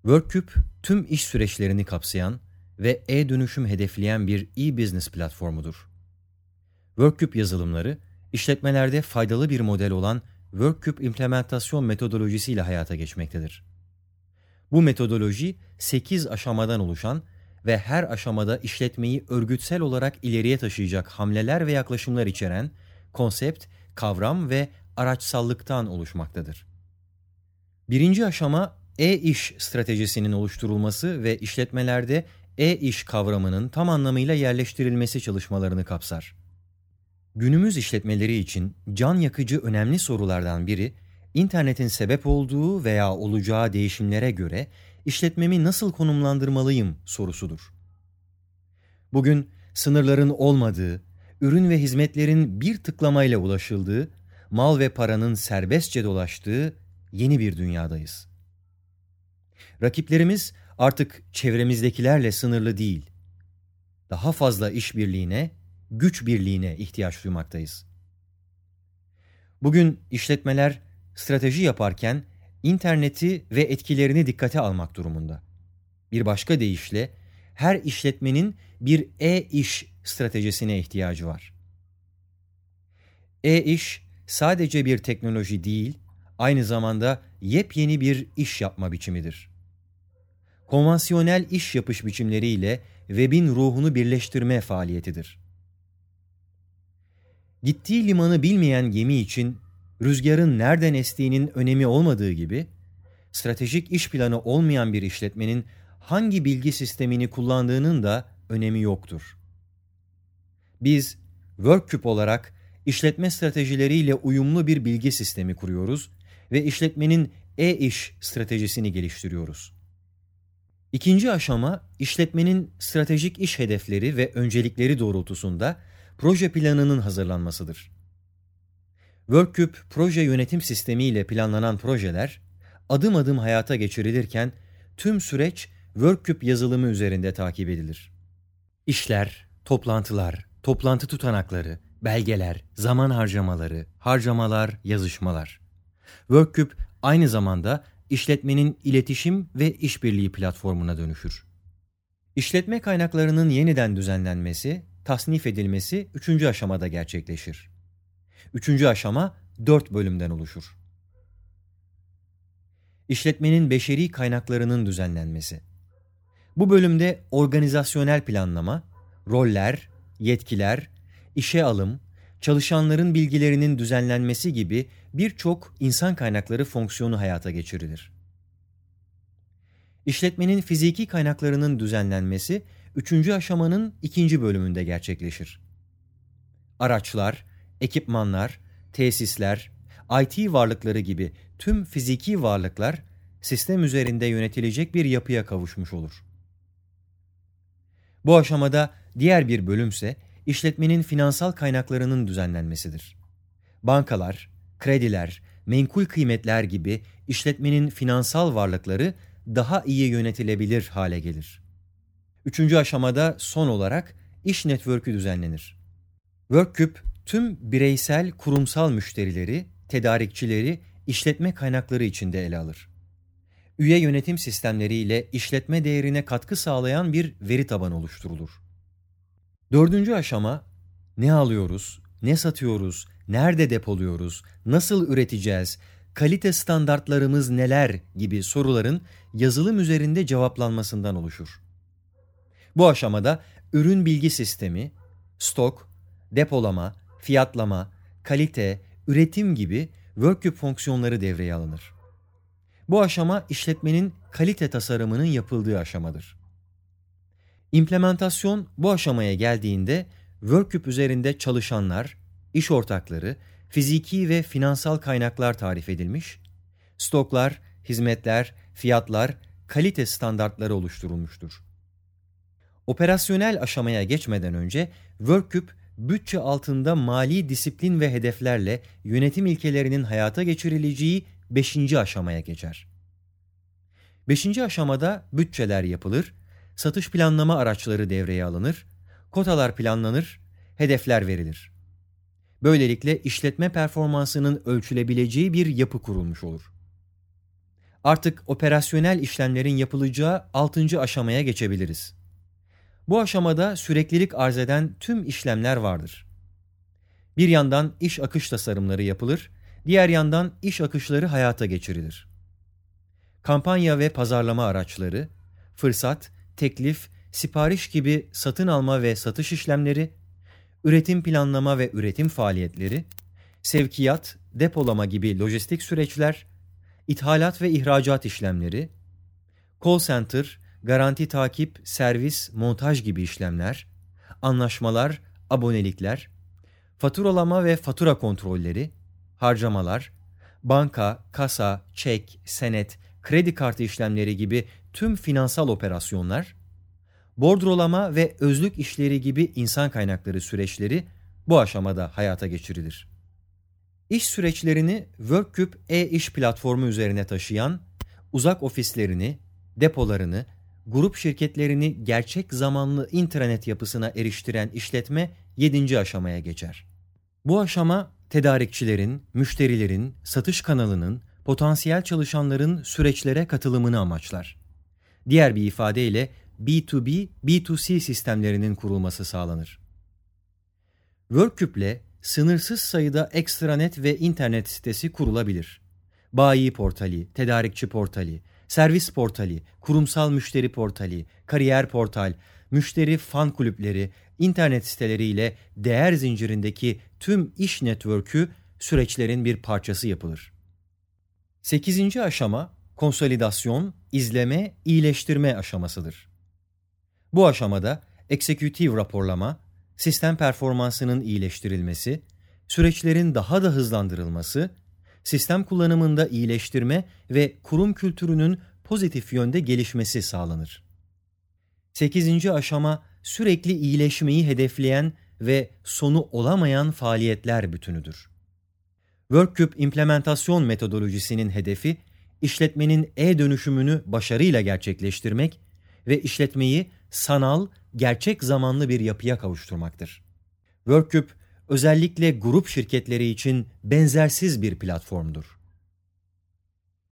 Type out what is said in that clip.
Workcube, tüm iş süreçlerini kapsayan ve e-dönüşüm hedefleyen bir e-business platformudur. Workcube yazılımları, işletmelerde faydalı bir model olan Workcube implementasyon metodolojisiyle hayata geçmektedir. Bu metodoloji 8 aşamadan oluşan ve her aşamada işletmeyi örgütsel olarak ileriye taşıyacak hamleler ve yaklaşımlar içeren konsept, kavram ve araçsallıktan oluşmaktadır. Birinci aşama e-iş stratejisinin oluşturulması ve işletmelerde e-iş kavramının tam anlamıyla yerleştirilmesi çalışmalarını kapsar. Günümüz işletmeleri için can yakıcı önemli sorulardan biri, internetin sebep olduğu veya olacağı değişimlere göre işletmemi nasıl konumlandırmalıyım sorusudur. Bugün sınırların olmadığı, ürün ve hizmetlerin bir tıklamayla ulaşıldığı, mal ve paranın serbestçe dolaştığı yeni bir dünyadayız. Rakiplerimiz artık çevremizdekilerle sınırlı değil. Daha fazla işbirliğine, güç birliğine ihtiyaç duymaktayız. Bugün işletmeler strateji yaparken interneti ve etkilerini dikkate almak durumunda. Bir başka deyişle her işletmenin bir e-iş stratejisine ihtiyacı var. E-iş sadece bir teknoloji değil, aynı zamanda yepyeni bir iş yapma biçimidir. Konvansiyonel iş yapış biçimleriyle web'in ruhunu birleştirme faaliyetidir. Gittiği limanı bilmeyen gemi için rüzgarın nereden estiğinin önemi olmadığı gibi, stratejik iş planı olmayan bir işletmenin hangi bilgi sistemini kullandığının da önemi yoktur. Biz Workcube olarak işletme stratejileriyle uyumlu bir bilgi sistemi kuruyoruz ve işletmenin e-iş stratejisini geliştiriyoruz. İkinci aşama, işletmenin stratejik iş hedefleri ve öncelikleri doğrultusunda proje planının hazırlanmasıdır. Workcube proje yönetim sistemi ile planlanan projeler adım adım hayata geçirilirken tüm süreç Workcube yazılımı üzerinde takip edilir. İşler, toplantılar, toplantı tutanakları, belgeler, zaman harcamaları, harcamalar, yazışmalar. Workcube aynı zamanda işletmenin iletişim ve işbirliği platformuna dönüşür. İşletme kaynaklarının yeniden düzenlenmesi, tasnif edilmesi 3. aşamada gerçekleşir. 3. aşama 4 bölümden oluşur. İşletmenin beşeri kaynaklarının düzenlenmesi. Bu bölümde organizasyonel planlama, roller, yetkiler, işe alım, çalışanların bilgilerinin düzenlenmesi gibi birçok insan kaynakları fonksiyonu hayata geçirilir. İşletmenin fiziki kaynaklarının düzenlenmesi 3. aşamanın 2. bölümünde gerçekleşir. Araçlar, ekipmanlar, tesisler, IT varlıkları gibi tüm fiziki varlıklar sistem üzerinde yönetilecek bir yapıya kavuşmuş olur. Bu aşamada diğer bir bölümse işletmenin finansal kaynaklarının düzenlenmesidir. Bankalar, krediler, menkul kıymetler gibi işletmenin finansal varlıkları daha iyi yönetilebilir hale gelir. 3. aşamada son olarak iş network'ü düzenlenir. Workcube tüm bireysel, kurumsal müşterileri, tedarikçileri, işletme kaynakları içinde ele alır. Üye yönetim sistemleriyle işletme değerine katkı sağlayan bir veri tabanı oluşturulur. 4. aşama, ne alıyoruz, ne satıyoruz, nerede depoluyoruz, nasıl üreteceğiz, kalite standartlarımız neler gibi soruların yazılım üzerinde cevaplanmasından oluşur. Bu aşamada ürün bilgi sistemi, stok, depolama, fiyatlama, kalite, üretim gibi Workcube fonksiyonları devreye alınır. Bu aşama işletmenin kalite tasarımının yapıldığı aşamadır. İmplementasyon bu aşamaya geldiğinde Workcube üzerinde çalışanlar, iş ortakları, fiziki ve finansal kaynaklar tarif edilmiş, stoklar, hizmetler, fiyatlar, kalite standartları oluşturulmuştur. Operasyonel aşamaya geçmeden önce Workcube bütçe altında mali disiplin ve hedeflerle yönetim ilkelerinin hayata geçirileceği 5. aşamaya geçer. 5. aşamada bütçeler yapılır, satış planlama araçları devreye alınır, kotalar planlanır, hedefler verilir. Böylelikle işletme performansının ölçülebileceği bir yapı kurulmuş olur. Artık operasyonel işlemlerin yapılacağı 6. aşamaya geçebiliriz. Bu aşamada süreklilik arz eden tüm işlemler vardır. Bir yandan iş akış tasarımları yapılır, diğer yandan iş akışları hayata geçirilir. Kampanya ve pazarlama araçları, fırsat, teklif, sipariş gibi satın alma ve satış işlemleri, üretim planlama ve üretim faaliyetleri, sevkiyat, depolama gibi lojistik süreçler, ithalat ve ihracat işlemleri, call center, garanti takip, servis, montaj gibi işlemler, anlaşmalar, abonelikler, faturalama ve fatura kontrolleri, harcamalar, banka, kasa, çek, senet, kredi kartı işlemleri gibi tüm finansal operasyonlar, bordrolama ve özlük işleri gibi insan kaynakları süreçleri bu aşamada hayata geçirilir. İş süreçlerini Workcube e-iş platformu üzerine taşıyan, uzak ofislerini, depolarını, grup şirketlerini gerçek zamanlı intranet yapısına eriştiren işletme 7. aşamaya geçer. Bu aşama tedarikçilerin, müşterilerin, satış kanalının, potansiyel çalışanların süreçlere katılımını amaçlar. Diğer bir ifadeyle B2B, B2C sistemlerinin kurulması sağlanır. Workcube'le sınırsız sayıda ekstranet ve internet sitesi kurulabilir. Bayi portali, tedarikçi portali, servis portali, kurumsal müşteri portali, kariyer portal, müşteri fan kulüpleri, internet siteleriyle değer zincirindeki tüm iş network'ü süreçlerin bir parçası yapılır. 8. aşama konsolidasyon, izleme, iyileştirme aşamasıdır. Bu aşamada executive raporlama, sistem performansının iyileştirilmesi, süreçlerin daha da hızlandırılması, sistem kullanımında iyileştirme ve kurum kültürünün pozitif yönde gelişmesi sağlanır. 8. aşama sürekli iyileşmeyi hedefleyen ve sonu olamayan faaliyetler bütünüdür. Workcube implementasyon metodolojisinin hedefi, işletmenin e-dönüşümünü başarıyla gerçekleştirmek ve işletmeyi sanal, gerçek zamanlı bir yapıya kavuşturmaktır. Workcube, özellikle grup şirketleri için benzersiz bir platformdur.